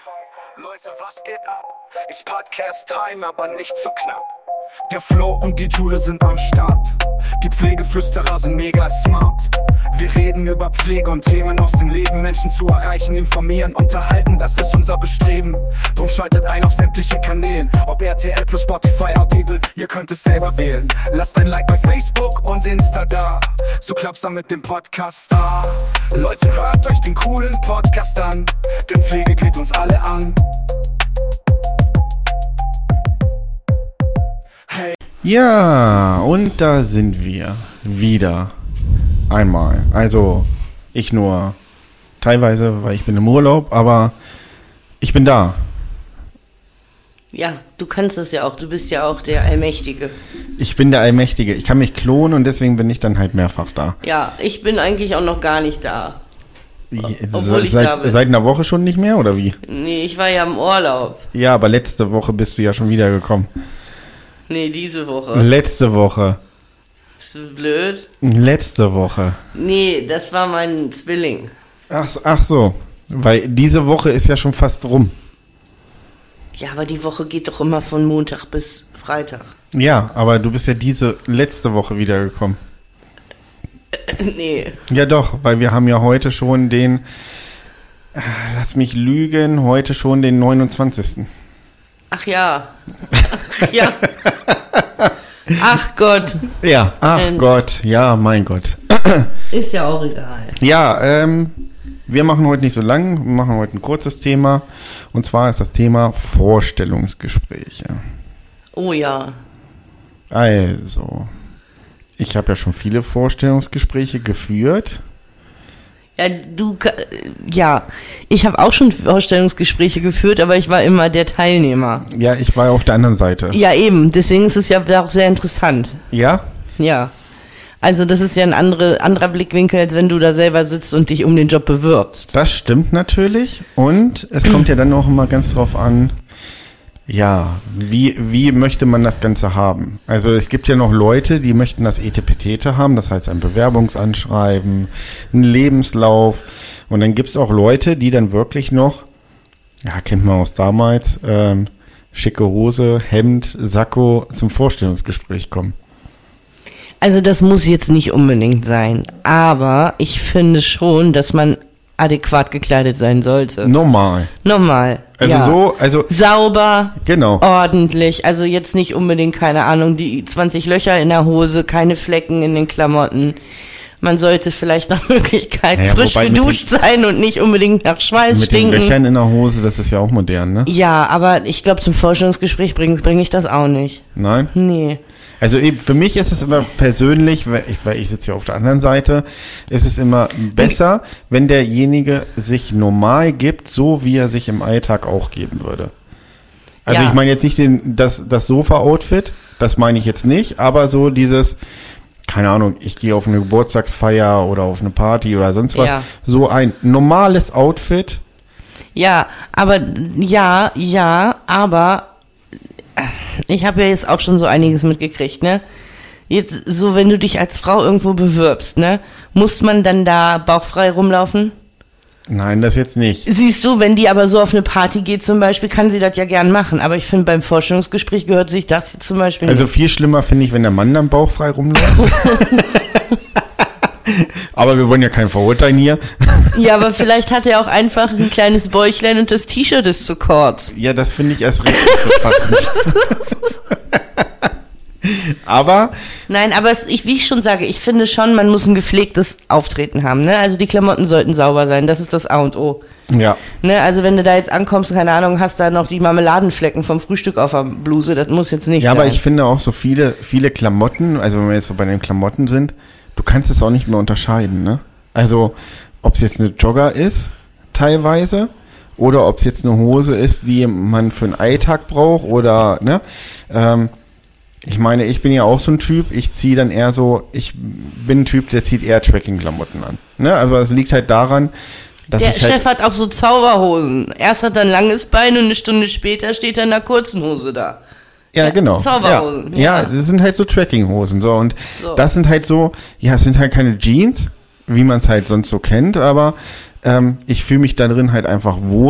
Leute, was geht ab? Ich Podcast Time, aber nicht zu knapp. Der Flo und die Jude sind am Start. Die Pflegeflüsterer sind mega smart. Wir reden über Pflege und Themen aus dem Leben. Menschen zu erreichen, informieren, unterhalten, das ist unser Bestreben. Drum schaltet ein auf sämtliche Kanälen. Ob RTL plus Spotify, Audible, ihr könnt es selber wählen. Lasst ein Like bei Facebook und Insta da. So klappt's dann mit dem Podcast da. Leute, hört euch den coolen Podcast an. Denn Pflege geht uns alle an. Hey. Ja, und da sind wir wieder einmal. Also ich nur teilweise, weil ich bin im Urlaub, aber ich bin da. Ja, du kannst es ja auch. Du bist ja auch der Allmächtige. Ich bin der Allmächtige. Ich kann mich klonen und deswegen bin ich dann halt mehrfach da. Ja, ich bin eigentlich auch noch gar nicht da. Obwohl ich da bin. Seit einer Woche schon nicht mehr, oder wie? Nee, ich war ja im Urlaub. Ja, aber letzte Woche bist du ja schon wiedergekommen. Nee, diese Woche. Letzte Woche. Ist das blöd? Letzte Woche. Nee, das war mein Zwilling. Ach so, weil diese Woche ist ja schon fast rum. Ja, aber die Woche geht doch immer von Montag bis Freitag. Ja, aber du bist ja diese letzte Woche wiedergekommen. Nee. Ja doch, weil wir haben ja heute schon den, lass mich lügen, heute schon den 29. Ach ja. Ach ja. Ach Gott. Ja, ach Gott, ja, mein Gott. Ist ja auch egal. Ja, wir machen heute nicht so lang, wir machen heute ein kurzes Thema. Und zwar ist das Thema Vorstellungsgespräche. Oh ja. Also, ich habe ja schon viele Vorstellungsgespräche geführt. Ja, ich habe auch schon Vorstellungsgespräche geführt, aber ich war immer der Teilnehmer. Ja, ich war auf der anderen Seite. Ja, eben, deswegen ist es ja auch sehr interessant. Ja? Ja. Also das ist ja ein anderer Blickwinkel, als wenn du da selber sitzt und dich um den Job bewirbst. Das stimmt natürlich. Und es kommt ja dann auch immer ganz drauf an, ja, wie möchte man das Ganze haben? Also es gibt ja noch Leute, die möchten das Etepetete haben, das heißt ein Bewerbungsanschreiben, einen Lebenslauf. Und dann gibt's auch Leute, die dann wirklich noch, ja, kennt man aus damals, schicke Hose, Hemd, Sakko zum Vorstellungsgespräch kommen. Also das muss jetzt nicht unbedingt sein, aber ich finde schon, dass man adäquat gekleidet sein sollte. Normal. Also ja. so, sauber, genau, ordentlich, also jetzt nicht unbedingt, keine Ahnung, die 20 Löcher in der Hose, keine Flecken in den Klamotten. Man sollte vielleicht nach Möglichkeit frisch geduscht sein und nicht unbedingt nach Schweiß stinken. Mit den Löchern in der Hose, das ist ja auch modern, ne? Ja, aber ich glaube, zum Vorstellungsgespräch bringe ich das auch nicht. Nein? Nee. Also eben, für mich ist es immer persönlich, weil ich sitze ja auf der anderen Seite, ist es immer besser, wenn derjenige sich normal gibt, so wie er sich im Alltag auch geben würde. Also ja. Ich meine jetzt nicht das Sofa-Outfit, das meine ich jetzt nicht, aber so dieses, keine Ahnung, ich gehe auf eine Geburtstagsfeier oder auf eine Party oder sonst was, so ein normales Outfit. Ja, aber ich habe ja jetzt auch schon so einiges mitgekriegt, ne? Jetzt so, wenn du dich als Frau irgendwo bewirbst, ne? Muss man dann da bauchfrei rumlaufen? Nein, das jetzt nicht. Siehst du, wenn die aber so auf eine Party geht zum Beispiel, kann sie das ja gern machen. Aber ich finde, beim Vorstellungsgespräch gehört sich das jetzt zum Beispiel nicht. Also viel schlimmer finde ich, wenn der Mann dann bauchfrei rumläuft. Aber wir wollen ja keinen verurteilen hier. Ja, aber vielleicht hat er auch einfach ein kleines Bäuchlein und das T-Shirt ist zu kurz. Ja, das finde ich erst recht passend. Aber? Nein, aber wie ich schon sage, ich finde schon, man muss ein gepflegtes Auftreten haben, ne? Also die Klamotten sollten sauber sein, das ist das A und O. Ja. Ne? Also wenn du da jetzt ankommst, keine Ahnung, hast da noch die Marmeladenflecken vom Frühstück auf der Bluse, das muss jetzt nicht sein. Ja, aber ich finde auch so viele Klamotten, also wenn wir jetzt so bei den Klamotten sind, du kannst es auch nicht mehr unterscheiden, ne? Also, ob es jetzt eine Jogger ist, teilweise, oder ob es jetzt eine Hose ist, die man für einen Alltag braucht, oder, ne? Ich meine, ich bin ja auch so ein Typ, ich bin ein Typ, der zieht eher Tracking-Klamotten an, ne? Also, das liegt halt daran, dass der Chef hat auch so Zauberhosen. Erst hat er ein langes Bein und eine Stunde später steht er in einer kurzen Hose da. Ja, genau. Zauberhosen. Ja, das sind halt so Trackinghosen, so. Und das sind halt so, es sind halt keine Jeans, wie man es halt sonst so kennt, aber ich fühle mich da drin halt einfach wohl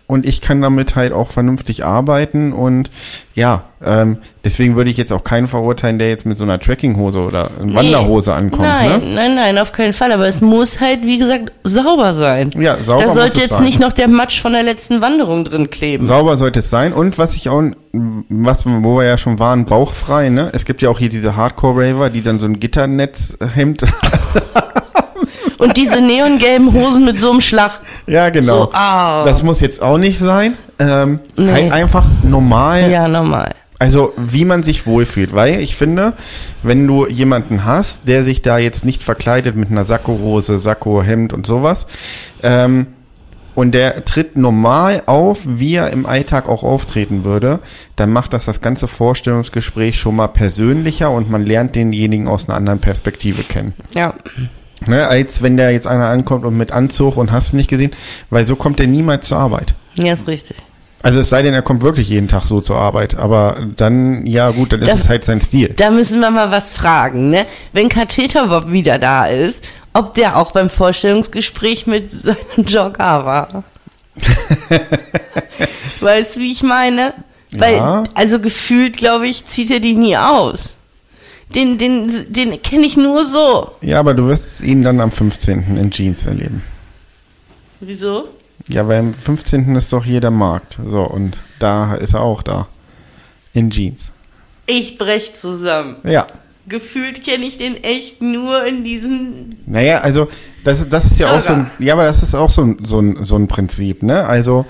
und ich kann damit halt auch vernünftig arbeiten und ja, deswegen würde ich jetzt auch keinen verurteilen, der jetzt mit so einer Trekkinghose oder Wanderhose ankommt. Nein, auf keinen Fall, aber es muss halt, wie gesagt, sauber sein. Ja, sauber. Da sollte jetzt nicht noch der Matsch von der letzten Wanderung drin kleben. Sauber sollte es sein und wo wir ja schon waren, bauchfrei, ne? Es gibt ja auch hier diese Hardcore-Raver, die dann so ein Gitternetzhemd und diese neongelben Hosen mit so einem Schlag. Ja, genau. So, das muss jetzt auch nicht sein. Nee. Halt einfach normal. Ja, normal. Also, wie man sich wohlfühlt. Weil ich finde, wenn du jemanden hast, der sich da jetzt nicht verkleidet mit einer Sakkohose, Sakkohemd und sowas, und der tritt normal auf, wie er im Alltag auch auftreten würde, dann macht das ganze Vorstellungsgespräch schon mal persönlicher und man lernt denjenigen aus einer anderen Perspektive kennen. Ja. Ne, als wenn da jetzt einer ankommt und mit Anzug und hast du nicht gesehen, weil so kommt der niemals zur Arbeit. Ja, ist richtig. Also es sei denn, er kommt wirklich jeden Tag so zur Arbeit, aber dann, ja gut, dann ist es halt sein Stil. Da müssen wir mal was fragen, ne? Wenn Katheter Bob wieder da ist, ob der auch beim Vorstellungsgespräch mit seinem Jogger war. Weißt du, wie ich meine? Weil, Ja. also gefühlt, glaube ich, zieht er die nie aus. Den kenne ich nur so. Ja, aber du wirst ihn dann am 15. in Jeans erleben. Wieso? Ja, weil am 15. ist doch hier der Markt. So, und da ist er auch da. In Jeans. Ich brech zusammen. Ja. Gefühlt kenne ich den echt nur in diesen... Naja, also das ist ja auch so ein, ja, aber das ist auch so ein Prinzip, ne? Also,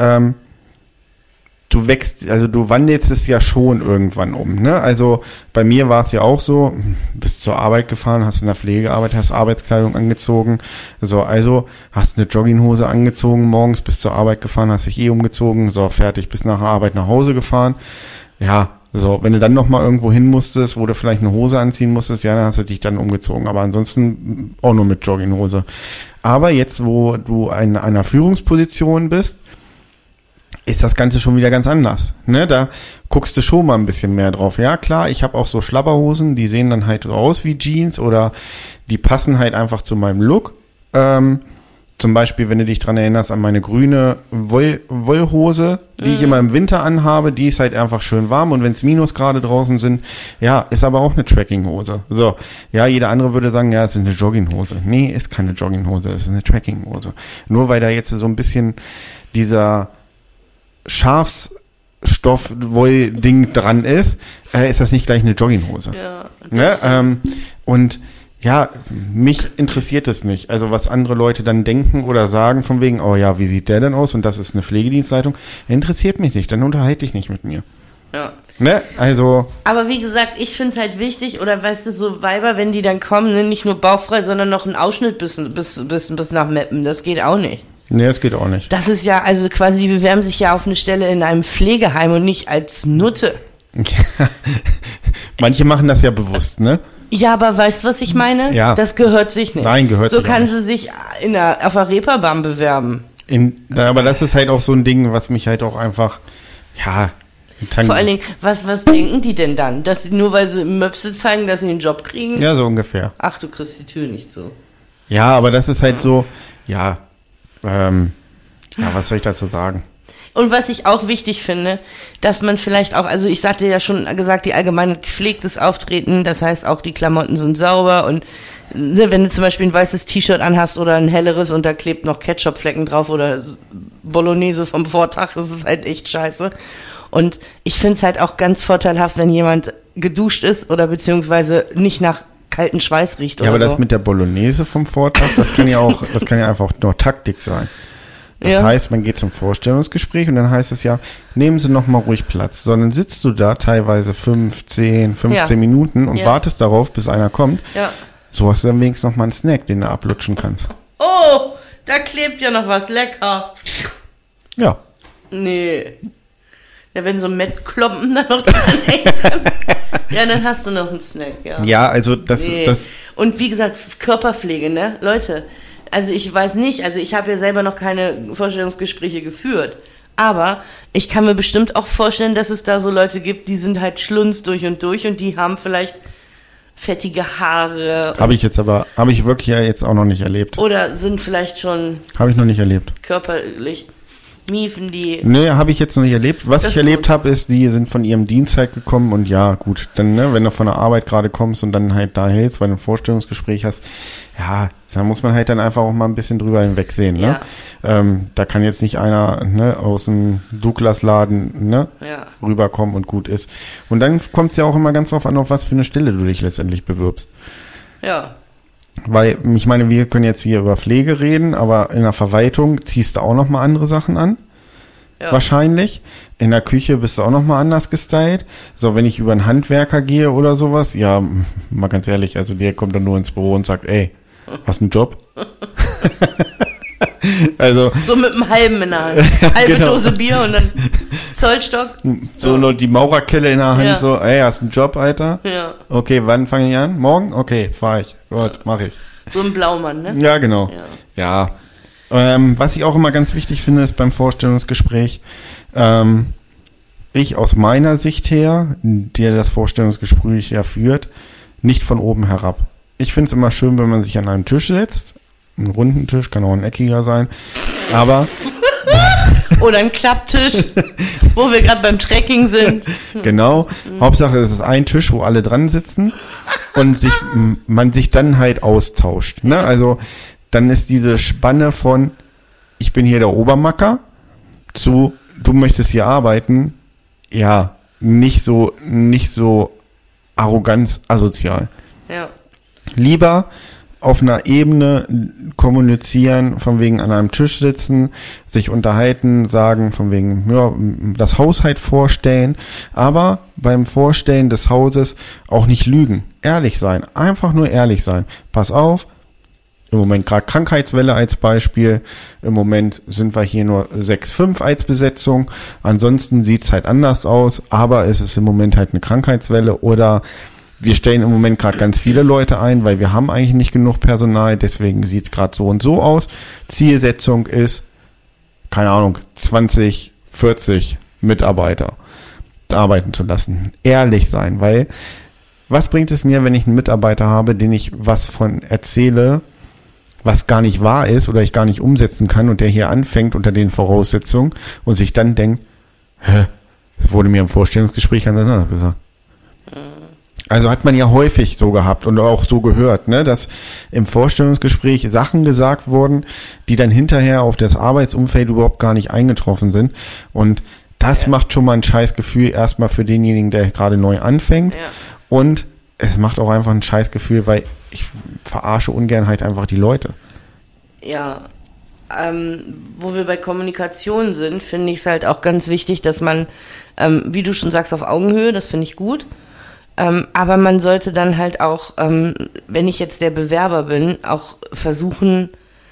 du wandelst es ja schon irgendwann um, ne? Also bei mir war es ja auch so, bist zur Arbeit gefahren, hast in der Pflege gearbeitet, hast Arbeitskleidung angezogen, so, also hast eine Jogginghose angezogen, morgens bist zur Arbeit gefahren, hast dich umgezogen, so, fertig, bist nach der Arbeit nach Hause gefahren, ja, so, wenn du dann noch mal irgendwo hin musstest, wo du vielleicht eine Hose anziehen musstest, ja, dann hast du dich dann umgezogen, aber ansonsten auch nur mit Jogginghose. Aber jetzt, wo du in einer Führungsposition bist, ist das Ganze schon wieder ganz anders. Ne? Da guckst du schon mal ein bisschen mehr drauf. Ja, klar, ich habe auch so Schlabberhosen, die sehen dann halt aus wie Jeans oder die passen halt einfach zu meinem Look. Zum Beispiel, wenn du dich dran erinnerst an meine grüne Wollhose, die ich immer im Winter anhabe, die ist halt einfach schön warm und wenn es Minusgrade draußen sind, ja, ist aber auch eine Trekkinghose. So, ja, jeder andere würde sagen, ja, es ist eine Jogginghose. Nee, ist keine Jogginghose, es ist eine Trekkinghose. Nur weil da jetzt so ein bisschen dieser Schafsstoff-Woll-Ding dran ist das nicht gleich eine Jogginghose. Ja. Ne? Und ja, mich interessiert es nicht. Also was andere Leute dann denken oder sagen von wegen, oh ja, wie sieht der denn aus? Und das ist eine Pflegedienstleitung. Interessiert mich nicht, dann unterhalte ich nicht mit mir. Ja. Ne? Also. Aber wie gesagt, ich finde es halt wichtig, oder weißt du, so Weiber, wenn die dann kommen, ne, nicht nur bauchfrei, sondern noch einen Ausschnitt bis nach Meppen. Das geht auch nicht. Nee, das geht auch nicht. Das ist ja, also quasi, die bewerben sich ja auf eine Stelle in einem Pflegeheim und nicht als Nutte. Manche machen das ja bewusst, ne? Ja, aber weißt du, was ich meine? Ja. Das gehört sich nicht. Nein, gehört sich nicht. So kann nicht. sie sich auf der Reeperbahn bewerben. Aber das ist halt auch so ein Ding, was mich halt auch einfach, ja... Vor allen Dingen, was denken die denn dann? Dass sie, nur weil sie Möpse zeigen, dass sie einen Job kriegen? Ja, so ungefähr. Ach, du kriegst die Tür nicht so. Ja, aber das ist halt so, ja, was soll ich dazu sagen? Und was ich auch wichtig finde, dass man vielleicht auch, also ich hatte ja schon gesagt, die allgemein gepflegtes Auftreten, das heißt auch die Klamotten sind sauber und ne, wenn du zum Beispiel ein weißes T-Shirt anhast oder ein helleres und da klebt noch Ketchupflecken drauf oder Bolognese vom Vortag, das ist halt echt scheiße. Und ich finde es halt auch ganz vorteilhaft, wenn jemand geduscht ist oder beziehungsweise nicht nach kalten Schweiß riecht oder so. Ja, aber das mit der Bolognese vom Vortag, das kann ja einfach nur Taktik sein. Das heißt, man geht zum Vorstellungsgespräch und dann heißt es ja, nehmen Sie noch mal ruhig Platz. Sondern sitzt du da teilweise 15 Minuten und wartest darauf, bis einer kommt. Ja. So hast du dann wenigstens noch mal einen Snack, den du ablutschen kannst. Oh, da klebt ja noch was, lecker. Ja. Nee. Ja, wenn so Mettklompen da noch dran hängt, ja, dann hast du noch einen Snack, ja. Ja, also das... Und wie gesagt, Körperpflege, ne? Leute, also ich weiß nicht, also ich habe ja selber noch keine Vorstellungsgespräche geführt, aber ich kann mir bestimmt auch vorstellen, dass es da so Leute gibt, die sind halt schlunz durch und die haben vielleicht fettige Haare. Habe ich wirklich ja jetzt auch noch nicht erlebt. Oder sind vielleicht schon... Habe ich noch nicht erlebt. Körperlich Miefen die? Nee, habe ich jetzt noch nicht erlebt. Was ich erlebt habe, ist, die sind von ihrem Dienst halt gekommen und ja, gut, dann, ne, wenn du von der Arbeit gerade kommst und dann halt da hältst, weil du ein Vorstellungsgespräch hast, ja, da muss man halt dann einfach auch mal ein bisschen drüber hinwegsehen, ne? Ja. Da kann jetzt nicht einer, ne, aus dem Douglas-Laden, ne, rüberkommen und gut ist. Und dann kommt es ja auch immer ganz drauf an, auf was für eine Stelle du dich letztendlich bewirbst. Ja. Weil, ich meine, wir können jetzt hier über Pflege reden, aber in der Verwaltung ziehst du auch nochmal andere Sachen an. Ja. Wahrscheinlich. In der Küche bist du auch nochmal anders gestylt. So, wenn ich über einen Handwerker gehe oder sowas, ja, mal ganz ehrlich, also der kommt dann nur ins Büro und sagt, ey, hast du einen Job? Also. So mit einem halben in der Hand. Halbe genau. Dose Bier und dann Zollstock. So noch die Maurerkelle in der Hand, so, ey, hast du einen Job, Alter? Ja. Okay, wann fange ich an? Morgen? Okay, fahr ich. Gut, mach ich. So ein Blaumann, ne? Ja, genau. Ja. Was ich auch immer ganz wichtig finde, ist beim Vorstellungsgespräch, ich aus meiner Sicht her, der das Vorstellungsgespräch ja führt, nicht von oben herab. Ich finde es immer schön, wenn man sich an einen Tisch setzt. Ein runden Tisch, kann auch ein eckiger sein. Aber oder ein Klapptisch, wo wir gerade beim Trekking sind. Genau. Hauptsache, es ist ein Tisch, wo alle dran sitzen und man sich dann halt austauscht. Ne? Also dann ist diese Spanne von ich bin hier der Obermacker zu du möchtest hier arbeiten, ja, nicht so arrogant asozial. Ja. Lieber auf einer Ebene kommunizieren, von wegen an einem Tisch sitzen, sich unterhalten, sagen, von wegen, ja, das Haus halt vorstellen, aber beim Vorstellen des Hauses auch nicht lügen, ehrlich sein, einfach nur ehrlich sein. Pass auf, im Moment gerade Krankheitswelle als Beispiel, im Moment sind wir hier nur 6,5 als Besetzung, ansonsten sieht's halt anders aus, aber es ist im Moment halt eine Krankheitswelle oder wir stellen im Moment gerade ganz viele Leute ein, weil wir haben eigentlich nicht genug Personal, deswegen sieht es gerade so und so aus. Zielsetzung ist, keine Ahnung, 20, 40 Mitarbeiter arbeiten zu lassen. Ehrlich sein, weil was bringt es mir, wenn ich einen Mitarbeiter habe, den ich was von erzähle, was gar nicht wahr ist oder ich gar nicht umsetzen kann und der hier anfängt unter den Voraussetzungen und sich dann denkt, das wurde mir im Vorstellungsgespräch ganz anders gesagt. Also hat man ja häufig so gehabt und auch so gehört, ne, dass im Vorstellungsgespräch Sachen gesagt wurden, die dann hinterher auf das Arbeitsumfeld überhaupt gar nicht eingetroffen sind. Und das macht schon mal ein Scheißgefühl erstmal für denjenigen, der gerade neu anfängt. Ja. Und es macht auch einfach ein Scheißgefühl, weil ich verarsche ungern halt einfach die Leute. Ja, wo wir bei Kommunikation sind, finde ich es halt auch ganz wichtig, dass man, wie du schon sagst, auf Augenhöhe, das finde ich gut. Aber man sollte dann halt auch, wenn ich jetzt der Bewerber bin, auch versuchen,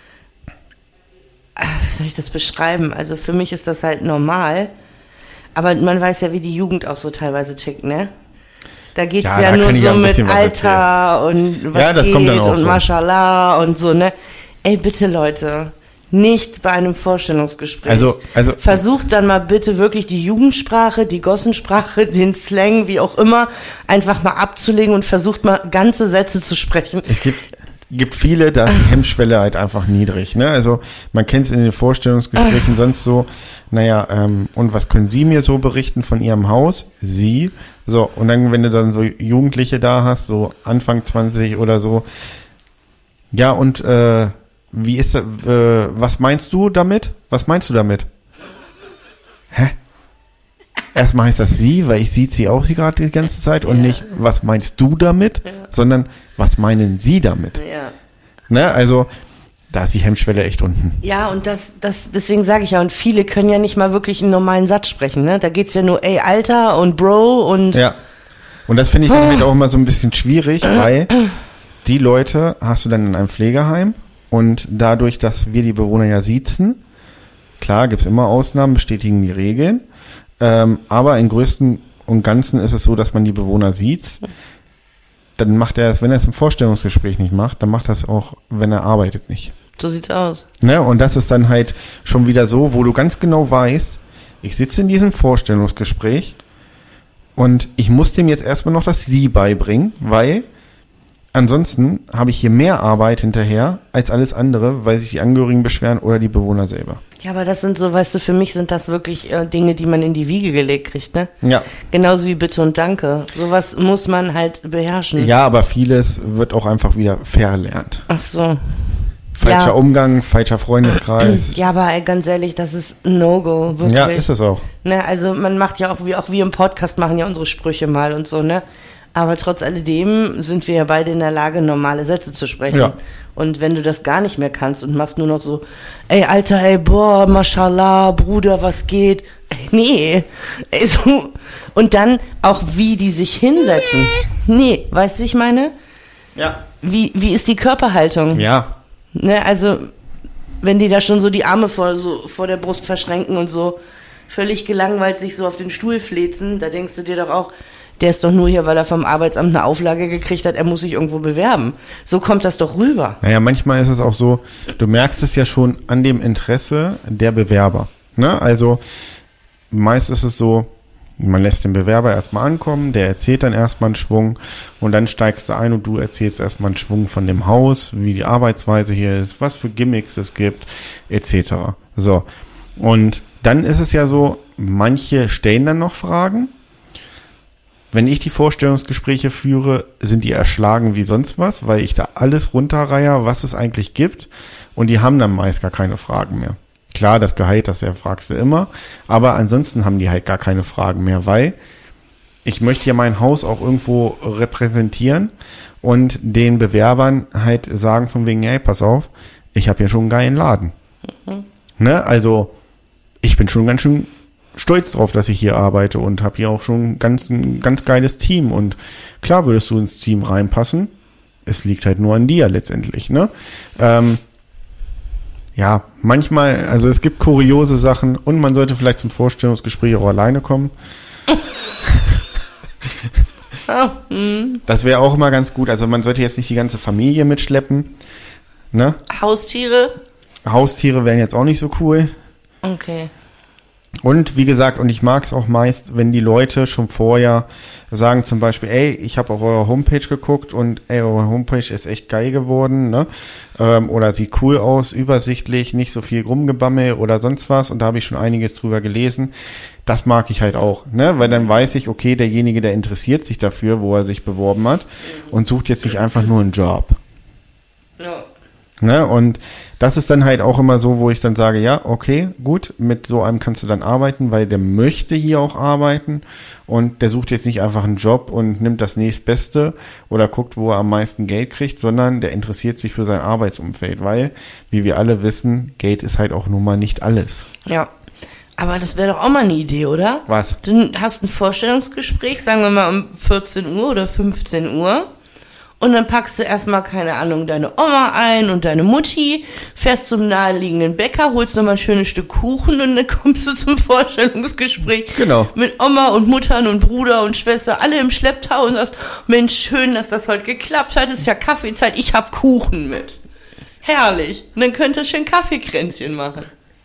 wie soll ich das beschreiben? Also für mich ist das halt normal, aber man weiß ja, wie die Jugend auch so teilweise tickt, ne? Da geht's ja nur so mit Alter und was das geht kommt dann auch und so. Mashallah und so, ne? Ey, bitte Leute, nicht bei einem Vorstellungsgespräch. Also versucht dann mal bitte wirklich die Jugendsprache, die Gossensprache, den Slang, wie auch immer, einfach mal abzulegen und versucht mal ganze Sätze zu sprechen. Es gibt viele, da ist die Hemmschwelle halt einfach niedrig, ne? Also man kennt es in den Vorstellungsgesprächen sonst so, naja, und was können Sie mir so berichten von Ihrem Haus? Sie. So, und dann, wenn du dann so Jugendliche da hast, so Anfang 20 oder so, ja, und wie ist das, was meinst du damit? Was meinst du damit? Hä? Erstmal heißt das sie, weil ich sieht sie auch sie gerade die ganze Zeit und nicht, was meinst du damit, sondern was meinen sie damit? Ja. Ne, also da ist die Hemmschwelle echt unten. Ja, und deswegen sage ich ja, und viele können ja nicht mal wirklich einen normalen Satz sprechen, ne? Da geht's ja nur, ey, Alter und Bro und... Ja, und das finde ich dann halt auch immer so ein bisschen schwierig, weil die Leute hast du dann in einem Pflegeheim und dadurch, dass wir die Bewohner ja siezen, klar, gibt's immer Ausnahmen, bestätigen die Regeln, aber im Größten und Ganzen ist es so, dass man die Bewohner sieht. Dann macht er es, wenn er es im Vorstellungsgespräch nicht macht, dann macht er es auch, wenn er arbeitet nicht. So sieht's aus. Ne? Und das ist dann halt schon wieder so, wo du ganz genau weißt, ich sitze in diesem Vorstellungsgespräch und ich muss dem jetzt erstmal noch das Sie beibringen, weil ansonsten habe ich hier mehr Arbeit hinterher als alles andere, weil sich die Angehörigen beschweren oder die Bewohner selber. Ja, aber das sind so, weißt du, für mich sind das wirklich Dinge, die man in die Wiege gelegt kriegt, ne? Ja. Genauso wie Bitte und Danke. Sowas muss man halt beherrschen. Ja, aber vieles wird auch einfach wieder verlernt. Ach so. Falscher Umgang, falscher Freundeskreis. Ja, aber ganz ehrlich, das ist ein No-Go, wirklich. Ja, ist es auch. Ne, also man macht ja auch wir im Podcast machen ja unsere Sprüche mal und so, ne? Aber trotz alledem sind wir ja beide in der Lage, normale Sätze zu sprechen. Ja. Und wenn du das gar nicht mehr kannst und machst nur noch so, ey, Alter, ey, boah, Mashallah, Bruder, was geht? Ey, nee. Ey, so. Und dann auch, wie die sich hinsetzen. Nee, weißt du, wie ich meine? Ja. Wie ist die Körperhaltung? Ja. Ne, also, wenn die da schon so die Arme vor der Brust verschränken und so völlig gelangweilt sich so auf den Stuhl flezen, da denkst du dir doch auch, der ist doch nur hier, weil er vom Arbeitsamt eine Auflage gekriegt hat, er muss sich irgendwo bewerben. So kommt das doch rüber. Naja, manchmal ist es auch so, du merkst es ja schon an dem Interesse der Bewerber. Ne? Also, meist ist es so, man lässt den Bewerber erstmal ankommen, der erzählt dann erstmal einen Schwung und dann steigst du ein und du erzählst erstmal einen Schwung von dem Haus, wie die Arbeitsweise hier ist, was für Gimmicks es gibt, etc. So, und dann ist es ja so, manche stellen dann noch Fragen. Wenn ich die Vorstellungsgespräche führe, sind die erschlagen wie sonst was, weil ich da alles runterreihe, was es eigentlich gibt und die haben dann meist gar keine Fragen mehr. Klar, das Gehalt, das fragst du immer, aber ansonsten haben die halt gar keine Fragen mehr, weil ich möchte ja mein Haus auch irgendwo repräsentieren und den Bewerbern halt sagen von wegen, hey, pass auf, ich habe ja schon einen geilen Laden. Ne? Also ich bin schon ganz schön stolz drauf, dass ich hier arbeite und habe hier auch schon ein ganz geiles Team und klar würdest du ins Team reinpassen, es liegt halt nur an dir letztendlich, ne? Ja, manchmal, also es gibt kuriose Sachen und man sollte vielleicht zum Vorstellungsgespräch auch alleine kommen. Das wäre auch immer ganz gut, also man sollte jetzt nicht die ganze Familie mitschleppen, ne? Haustiere? Haustiere wären jetzt auch nicht so cool. Okay. Und wie gesagt, und ich mag es auch meist, wenn die Leute schon vorher sagen zum Beispiel, ey, ich habe auf eure Homepage geguckt und ey, eure Homepage ist echt geil geworden, ne? Oder sieht cool aus, übersichtlich, nicht so viel Rumgebammel oder sonst was und da habe ich schon einiges drüber gelesen. Das mag ich halt auch, ne? Weil dann weiß ich, okay, derjenige, der interessiert sich dafür, wo er sich beworben hat und sucht jetzt nicht einfach nur einen Job. Ja. Ne, und das ist dann halt auch immer so, wo ich dann sage, ja, okay, gut, mit so einem kannst du dann arbeiten, weil der möchte hier auch arbeiten und der sucht jetzt nicht einfach einen Job und nimmt das nächstbeste oder guckt, wo er am meisten Geld kriegt, sondern der interessiert sich für sein Arbeitsumfeld, weil, wie wir alle wissen, Geld ist halt auch nun mal nicht alles. Ja, aber das wäre doch auch mal eine Idee, oder? Was? Du hast ein Vorstellungsgespräch, sagen wir mal um 14 Uhr oder 15 Uhr. Und dann packst du erstmal, keine Ahnung, deine Oma ein und deine Mutti, fährst zum naheliegenden Bäcker, holst nochmal ein schönes Stück Kuchen und dann kommst du zum Vorstellungsgespräch. Genau. Mit Oma und Muttern und Bruder und Schwester, alle im Schlepptau und sagst, Mensch, schön, dass das heute geklappt hat, ist ja Kaffeezeit, ich hab Kuchen mit. Herrlich. Und dann könnt ihr schön Kaffeekränzchen machen.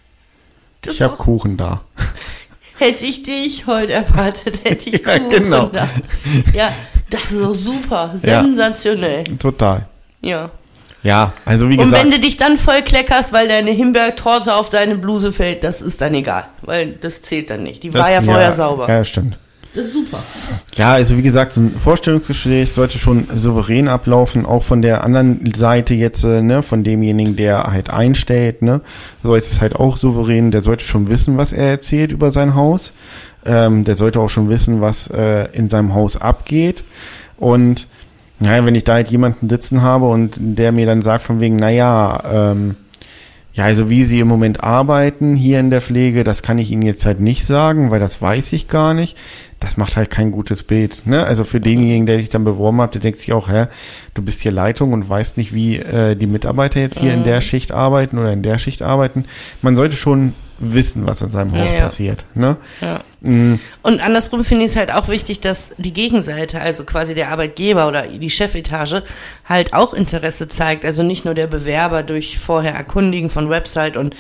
Ich hab Kuchen da. Hätte ich dich heute erwartet, hätte ich ja, Kuchen genau. da. Ja, das ist so super, sensationell. Ja, total. Ja. Ja, also wie gesagt. Und wenn du dich dann voll kleckerst, weil deine Himbeertorte auf deine Bluse fällt, das ist dann egal, weil das zählt dann nicht. Die war ja vorher sauber. Ja, stimmt. Das ist super. Ja, also wie gesagt, so ein Vorstellungsgespräch sollte schon souverän ablaufen, auch von der anderen Seite jetzt, ne, von demjenigen, der halt einstellt, ne, sollte es halt auch souverän, der sollte schon wissen, was er erzählt über sein Haus, der sollte auch schon wissen, was in seinem Haus abgeht und naja, wenn ich da halt jemanden sitzen habe und der mir dann sagt von wegen, naja, ja, also wie sie im Moment arbeiten hier in der Pflege, das kann ich Ihnen jetzt halt nicht sagen, weil das weiß ich gar nicht. Das macht halt kein gutes Bild, ne? Also für denjenigen, der sich dann beworben hat, der denkt sich auch, du bist hier Leitung und weißt nicht, wie die Mitarbeiter jetzt hier in der Schicht arbeiten oder in der Schicht arbeiten. Man sollte schon wissen, was in seinem Haus passiert, ne? Ja. Und andersrum finde ich es halt auch wichtig, dass die Gegenseite, also quasi der Arbeitgeber oder die Chefetage, halt auch Interesse zeigt. Also nicht nur der Bewerber durch vorher Erkundigen von Website und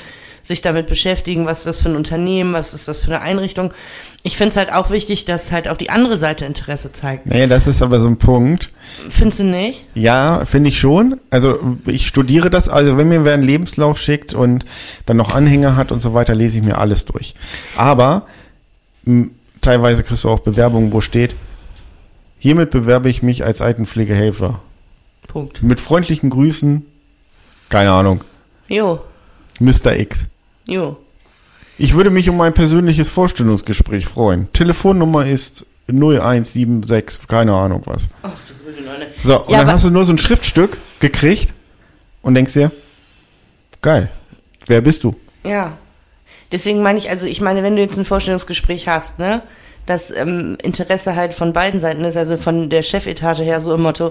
sich damit beschäftigen, was ist das für ein Unternehmen, was ist das für eine Einrichtung. Ich finde es halt auch wichtig, dass halt auch die andere Seite Interesse zeigt. Nee, das ist aber so ein Punkt. Findest du nicht? Ja, finde ich schon. Also ich studiere das, also wenn mir wer einen Lebenslauf schickt und dann noch Anhänger hat und so weiter, lese ich mir alles durch. Aber teilweise kriegst du auch Bewerbungen, wo steht, hiermit bewerbe ich mich als Altenpflegehelfer. Punkt. Mit freundlichen Grüßen, keine Ahnung, Jo. Mr. X. Jo. Ich würde mich um ein persönliches Vorstellungsgespräch freuen. Telefonnummer ist 0176, keine Ahnung was. Ach du grüne Neune. So, und dann hast du nur so ein Schriftstück gekriegt und denkst dir, geil, wer bist du? Ja. Deswegen meine ich, also ich meine, wenn du jetzt ein Vorstellungsgespräch hast, ne, das Interesse halt von beiden Seiten ist, also von der Chefetage her so im Motto,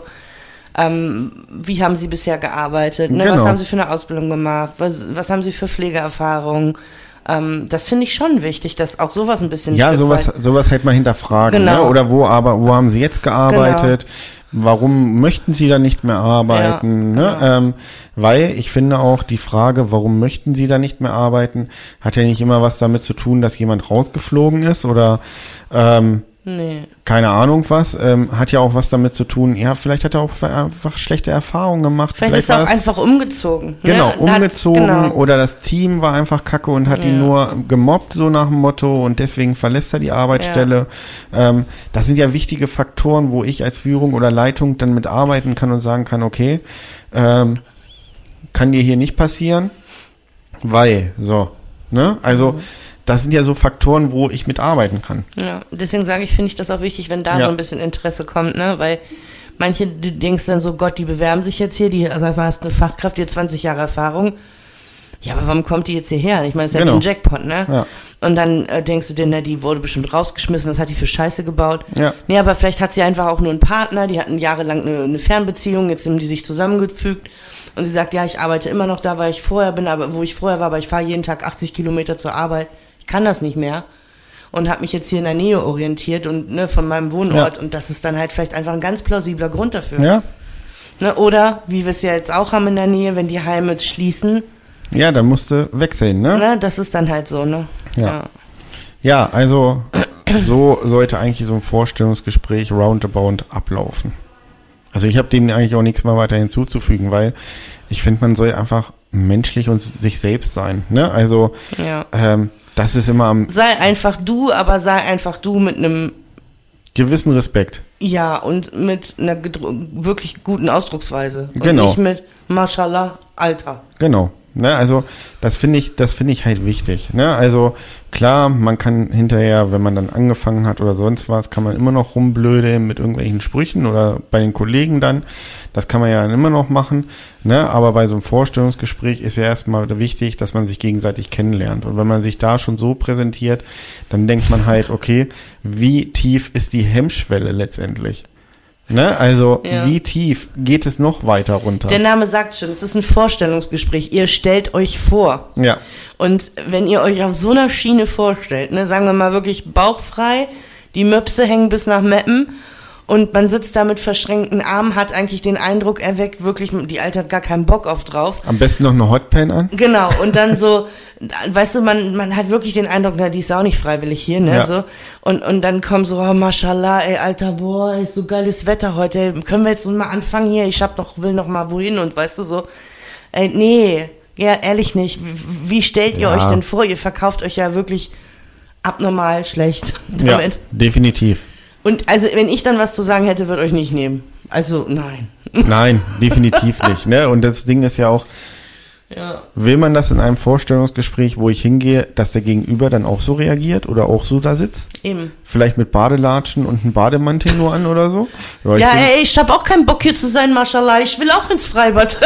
wie haben Sie bisher gearbeitet, ne? Genau. Was haben Sie für eine Ausbildung gemacht, was haben Sie für Pflegeerfahrung, das finde ich schon wichtig, dass auch sowas ein bisschen Ja, sowas halt mal hinterfragen, genau. Ne? Oder wo haben Sie jetzt gearbeitet? Genau. Warum möchten Sie da nicht mehr arbeiten? Ja, ne? genau. Weil ich finde auch die Frage, warum möchten Sie da nicht mehr arbeiten, hat ja nicht immer was damit zu tun, dass jemand rausgeflogen ist oder nee. keine Ahnung was. Hat ja auch was damit zu tun, ja, vielleicht hat er auch einfach schlechte Erfahrungen gemacht. Vielleicht ist er auch einfach umgezogen. Genau, ne? umgezogen oder das Team war einfach kacke und hat ihn nur gemobbt, so nach dem Motto, und deswegen verlässt er die Arbeitsstelle. Ja. Das sind ja wichtige Faktoren, wo ich als Führung oder Leitung dann mit arbeiten kann und sagen kann, okay, kann dir hier nicht passieren, weil, so, ne, also das sind ja so Faktoren, wo ich mitarbeiten kann. Ja, deswegen sage ich, finde ich das auch wichtig, wenn da so ein bisschen Interesse kommt, ne, weil manche, du denkst dann so, Gott, die bewerben sich jetzt hier, die, also hast eine Fachkraft, die hat 20 Jahre Erfahrung. Ja, aber warum kommt die jetzt hierher? Ich meine, es ist ja ein Jackpot, ne? Ja. Und dann denkst du dir, na, die wurde bestimmt rausgeschmissen, was hat die für Scheiße gebaut? Ja. Nee, aber vielleicht hat sie einfach auch nur einen Partner, die hatten jahrelang eine Fernbeziehung, jetzt haben die sich zusammengefügt und sie sagt, ja, ich arbeite immer noch da, wo ich vorher war, aber ich fahre jeden Tag 80 Kilometer zur Arbeit. Ich kann das nicht mehr. Und habe mich jetzt hier in der Nähe orientiert und ne, von meinem Wohnort. Ja. Und das ist dann halt vielleicht einfach ein ganz plausibler Grund dafür. Ja. Ne, oder, wie wir es ja jetzt auch haben in der Nähe, wenn die Heime schließen. Ja, dann musst du wegsehen, ne? Ne, das ist dann halt so, ne? Ja, also so sollte eigentlich so ein Vorstellungsgespräch roundabout ablaufen. Also ich habe denen eigentlich auch nichts mehr weiter hinzuzufügen, weil ich finde, man soll einfach menschlich und sich selbst sein, ne? Also das ist immer sei einfach du, aber sei einfach du mit einem gewissen Respekt. Ja, und mit einer wirklich guten Ausdrucksweise. Und genau. Nicht mit Mashallah, Alter. Genau. Ne, also das finde ich halt wichtig. Ne? Also klar, man kann hinterher, wenn man dann angefangen hat oder sonst was, kann man immer noch rumblödeln mit irgendwelchen Sprüchen oder bei den Kollegen dann. Das kann man ja dann immer noch machen. Ne? Aber bei so einem Vorstellungsgespräch ist ja erstmal wichtig, dass man sich gegenseitig kennenlernt. Und wenn man sich da schon so präsentiert, dann denkt man halt, okay, wie tief ist die Hemmschwelle letztendlich? Ne, also wie tief geht es noch weiter runter? Der Name sagt schon, es ist ein Vorstellungsgespräch. Ihr stellt euch vor. Ja. Und wenn ihr euch auf so einer Schiene vorstellt, ne, sagen wir mal wirklich bauchfrei, die Möpse hängen bis nach Meppen und man sitzt da mit verschränkten Armen, hat eigentlich den Eindruck erweckt, wirklich, die Alte hat gar keinen Bock auf drauf. Am besten noch eine Hotpan an. Genau, und dann so, weißt du, man hat wirklich den Eindruck, na, die ist auch nicht freiwillig hier, ne, so. Und dann kommen so, oh, Mashallah, ey, Alter, boah, ist so geiles Wetter heute, ey, können wir jetzt mal anfangen hier, will noch mal wohin und weißt du so, ey, nee, ja, ehrlich nicht, wie stellt ihr euch denn vor, ihr verkauft euch ja wirklich abnormal schlecht damit. Ja, definitiv. Und also, wenn ich dann was zu sagen hätte, würde euch nicht nehmen. Also, nein. Nein, definitiv nicht. Ne? Und das Ding ist ja auch, will man das in einem Vorstellungsgespräch, wo ich hingehe, dass der Gegenüber dann auch so reagiert oder auch so da sitzt? Eben. Vielleicht mit Badelatschen und einem Bademantel nur an oder so? Ich habe auch keinen Bock hier zu sein, Mashallah. Ich will auch ins Freibad.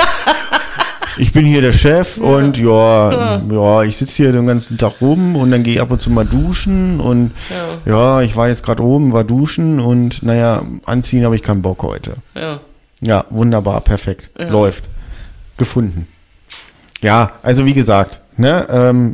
Ich bin hier der Chef und ich sitze hier den ganzen Tag rum und dann gehe ich ab und zu mal duschen und ich war jetzt gerade oben, war duschen und naja, anziehen habe ich keinen Bock heute. Ja, wunderbar, perfekt, läuft, gefunden. Ja, also wie gesagt, ne,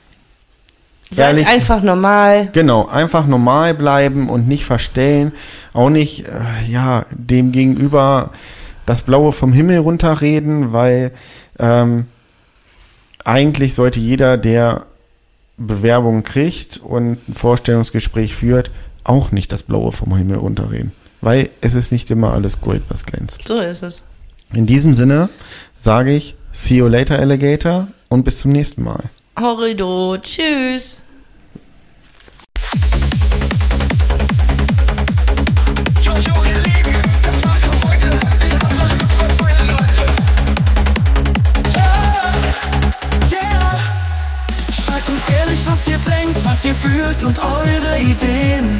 seid einfach normal. Genau, einfach normal bleiben und nicht verstellen, auch nicht, dem Gegenüber das Blaue vom Himmel runterreden, weil eigentlich sollte jeder, der Bewerbungen kriegt und ein Vorstellungsgespräch führt, auch nicht das Blaue vom Himmel runterreden. Weil es ist nicht immer alles Gold, was glänzt. So ist es. In diesem Sinne sage ich, see you later, Alligator, und bis zum nächsten Mal. Horrido, tschüss. Schreibt uns ehrlich, was ihr denkt, was ihr fühlt und eure Ideen.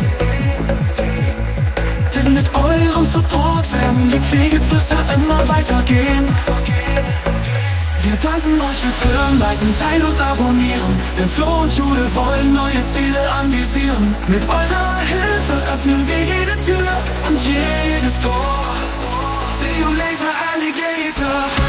Denn mit eurem Support werden die Pflegeflüster immer weitergehen. Wir danken euch fürs Hören, liken, teilen und abonnieren. Denn Flo und Jule wollen neue Ziele anvisieren. Mit eurer Hilfe öffnen wir jede Tür und jedes Tor. See you later, Alligator.